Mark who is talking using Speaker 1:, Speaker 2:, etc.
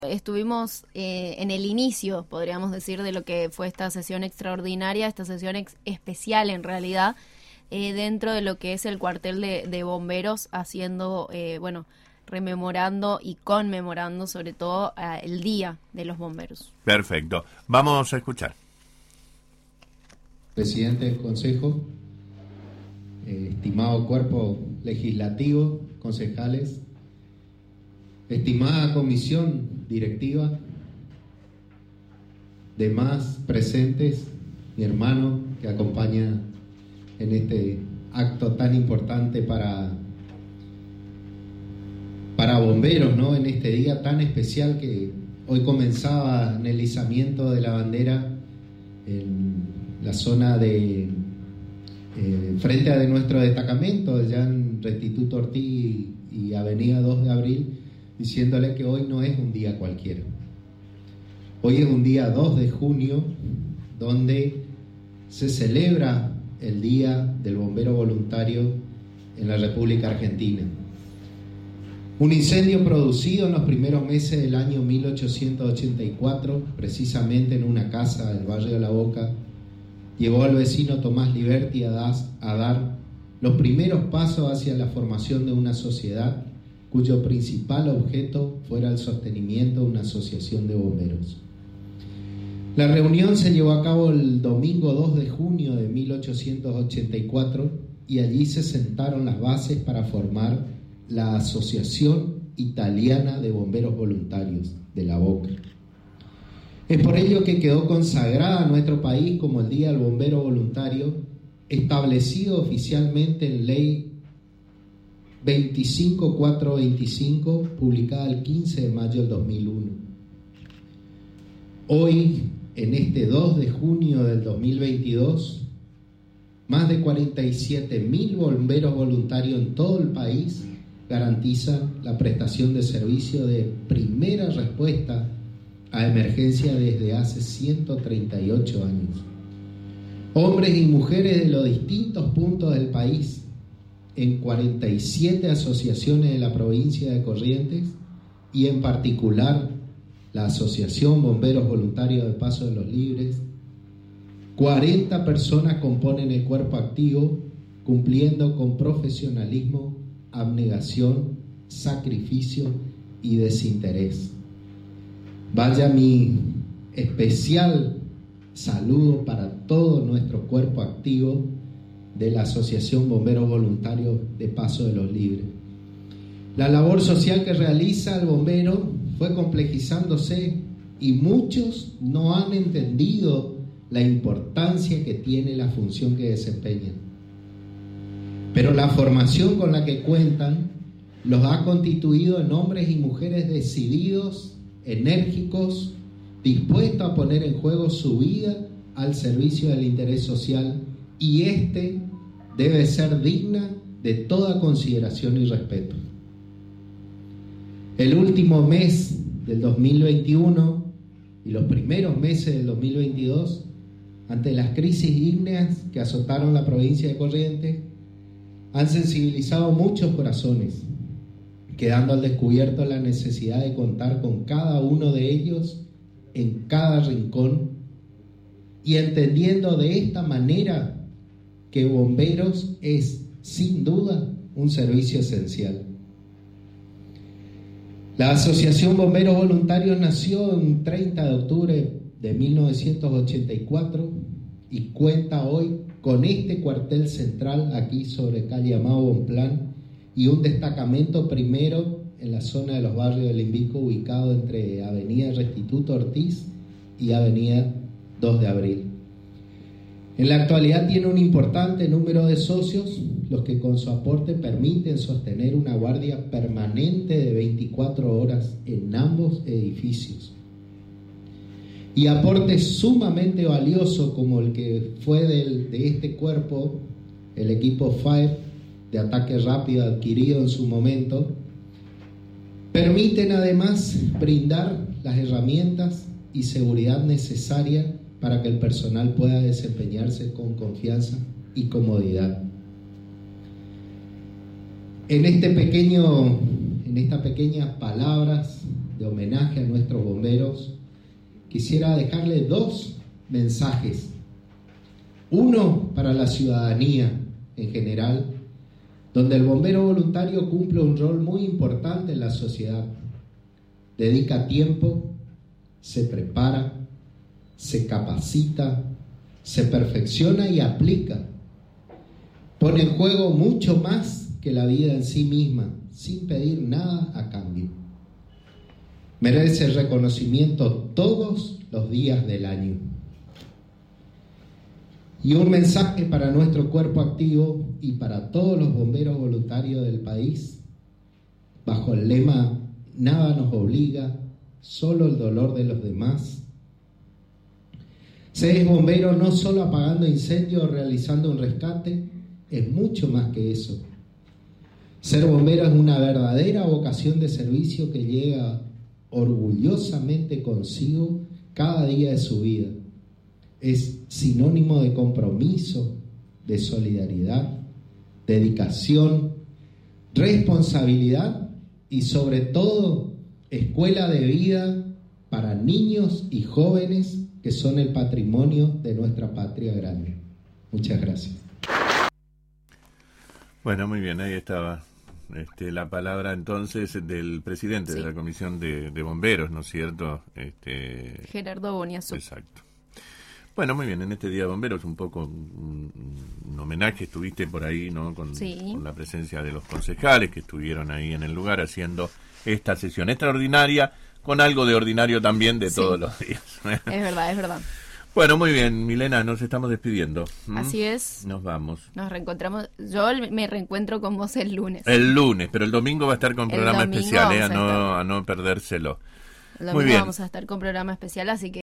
Speaker 1: Estuvimos en el inicio, podríamos decir, de lo que fue esta sesión extraordinaria, esta sesión especial en realidad, dentro de lo que es el cuartel de bomberos, haciendo, rememorando y conmemorando sobre todo el Día de los Bomberos.
Speaker 2: Perfecto. Vamos a escuchar.
Speaker 3: Presidente del Consejo, estimado cuerpo legislativo, concejales, estimada comisión directiva, demás presentes, mi hermano que acompaña en este acto tan importante para bomberos, ¿no? En este día tan especial que hoy comenzaba en el izamiento de la bandera en la zona de frente a nuestro destacamento, allá en Restituto Ortiz y Avenida 2 de Abril, diciéndole que hoy no es un día cualquiera. Hoy es un día 2 de junio, donde se celebra el Día del Bombero Voluntario en la República Argentina. Un incendio producido en los primeros meses del año 1884, precisamente en una casa del barrio de La Boca, llevó al vecino Tomás Liberti a dar los primeros pasos hacia la formación de una sociedad cuyo principal objeto fuera el sostenimiento de una asociación de bomberos. La reunión se llevó a cabo el domingo 2 de junio de 1884 y allí se sentaron las bases para formar la Asociación Italiana de Bomberos Voluntarios de La Boca. Es por ello que quedó consagrada a nuestro país como el Día del Bombero Voluntario, establecido oficialmente en Ley 25425, publicada el 15 de mayo del 2001. Hoy, en este 2 de junio del 2022, más de 47.000 bomberos voluntarios en todo el país garantizan la prestación de servicio de primera respuesta a emergencia desde hace 138 años. Hombres y mujeres de los distintos puntos del país, en 47 asociaciones de la provincia de Corrientes y en particular la Asociación Bomberos Voluntarios de Paso de los Libres, 40 personas componen el cuerpo activo, cumpliendo con profesionalismo, abnegación, sacrificio y desinterés. Vaya mi especial saludo para todo nuestro cuerpo activo de la Asociación Bomberos Voluntarios de Paso de los Libres. La labor social que realiza el bombero fue complejizándose y muchos no han entendido la importancia que tiene la función que desempeñan. Pero la formación con la que cuentan los ha constituido en hombres y mujeres decididos, enérgicos, dispuestos a poner en juego su vida al servicio del interés social, y debe ser digna de toda consideración y respeto. El último mes del 2021 y los primeros meses del 2022, ante las crisis ígneas que azotaron la provincia de Corrientes, han sensibilizado muchos corazones, quedando al descubierto la necesidad de contar con cada uno de ellos en cada rincón y entendiendo de esta manera que bomberos es, sin duda, un servicio esencial. La Asociación Bomberos Voluntarios nació en 30 de octubre de 1984 y cuenta hoy con este cuartel central aquí sobre calle Amado Bonpland y un destacamento primero en la zona de los barrios del Invico, ubicado entre Avenida Restituto Ortiz y Avenida 2 de Abril. En la actualidad tiene un importante número de socios, los que con su aporte permiten sostener una guardia permanente de 24 horas en ambos edificios. Y aportes sumamente valiosos como el que fue de este cuerpo, el equipo FIRE de ataque rápido adquirido en su momento, permiten además brindar las herramientas y seguridad necesaria para que el personal pueda desempeñarse con confianza y comodidad. En estas pequeñas palabras de homenaje a nuestros bomberos, quisiera dejarle 2 mensajes. Uno para la ciudadanía en general, donde el bombero voluntario cumple un rol muy importante en la sociedad. Dedica tiempo, se prepara, se capacita, se perfecciona y aplica. Pone en juego mucho más que la vida en sí misma, sin pedir nada a cambio. Merece reconocimiento todos los días del año. Y un mensaje para nuestro cuerpo activo y para todos los bomberos voluntarios del país, bajo el lema "Nada nos obliga, solo el dolor de los demás". Ser bombero no solo apagando incendios o realizando un rescate, es mucho más que eso. Ser bombero es una verdadera vocación de servicio que llega orgullosamente consigo cada día de su vida. Es sinónimo de compromiso, de solidaridad, dedicación, responsabilidad y sobre todo escuela de vida para niños y jóvenes que son el patrimonio de nuestra patria grande. Muchas gracias.
Speaker 2: Bueno, muy bien, ahí estaba la palabra entonces del presidente de la Comisión de Bomberos, ¿no es cierto?
Speaker 1: Gerardo Boniazú.
Speaker 2: Exacto. Bueno, muy bien, en este Día de Bomberos un poco un homenaje, estuviste por ahí, ¿no? Con la presencia de los concejales que estuvieron ahí en el lugar haciendo esta sesión extraordinaria, con algo de ordinario también de todos los días.
Speaker 1: Es verdad, es verdad.
Speaker 2: Bueno, muy bien, Milena, nos estamos despidiendo.
Speaker 1: Así es.
Speaker 2: Nos vamos.
Speaker 1: Nos reencontramos. Yo me reencuentro con vos el lunes.
Speaker 2: El lunes, pero el domingo va a estar con programa especial, a no perdérselo.
Speaker 1: El domingo vamos a estar con programa especial, así que